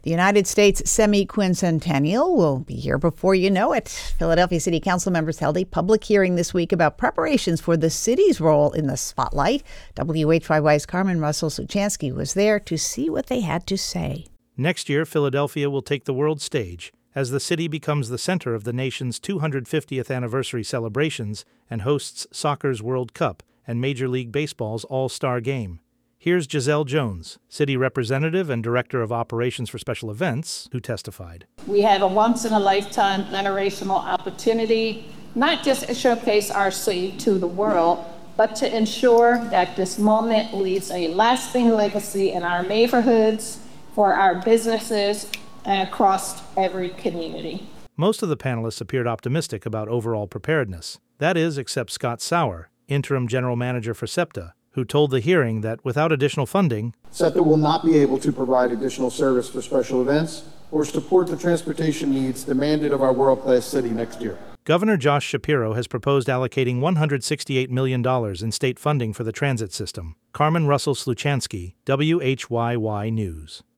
The United States semi-quincentennial will be here before you know it. Philadelphia City Council members held a public hearing this week about preparations for the city's role in the spotlight. WHYY's Carmen Russell-Suchansky was there to see what they had to say. Next year, Philadelphia will take the world stage as the city becomes the center of the nation's 250th anniversary celebrations and hosts soccer's World Cup and Major League Baseball's All-Star Game. Here's Giselle Jones, city representative and director of operations for special events, who testified. We have a once-in-a-lifetime generational opportunity, not just to showcase our city to the world, but to ensure that this moment leaves a lasting legacy in our neighborhoods, for our businesses, and across every community. Most of the panelists appeared optimistic about overall preparedness. That is, except Scott Sauer, interim general manager for SEPTA, who told the hearing that without additional funding, SEPTA will not be able to provide additional service for special events or support the transportation needs demanded of our world-class city next year. Governor Josh Shapiro has proposed allocating $168 million in state funding for the transit system. Carmen Russell-Sluchansky, WHYY News.